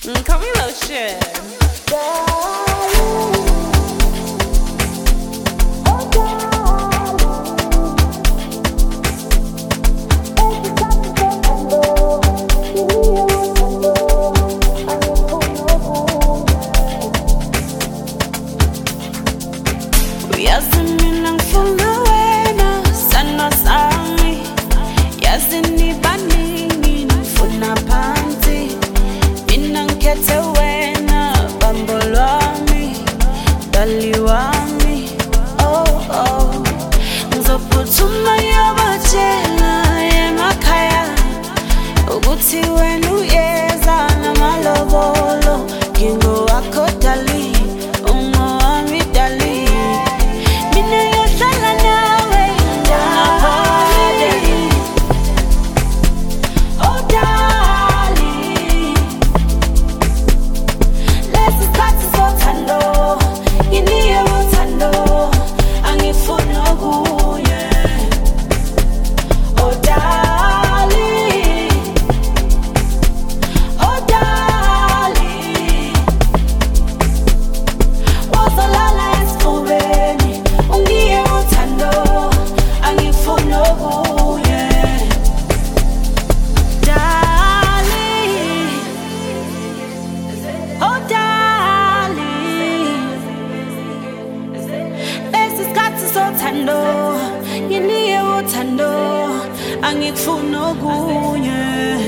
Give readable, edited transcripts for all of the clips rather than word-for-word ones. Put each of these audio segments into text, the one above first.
Call me lotion. Yazi mina ngifuna wena sana sami, yazi nibaningi ngifuna phansi, mina ngikhethe wena bambo lwami, dali wami. Oh oh, ngizophuthuma yabatshela emakhaya ukuthi wena uyeza namalobolo, ngingowakho dali, ungowami dali. Nginiye uthando angikufuna okunye.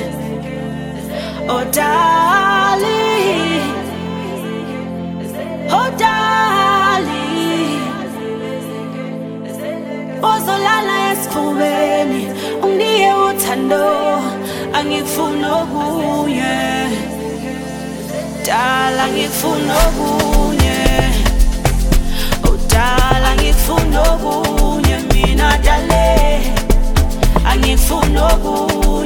Oh darling, oh darling, ozolala esifubeni unginiye uthando angikufuna okunye. Dala ngikufuna okunye, oh dala ngikufuna okunye. Mina dale, angifuna okunye.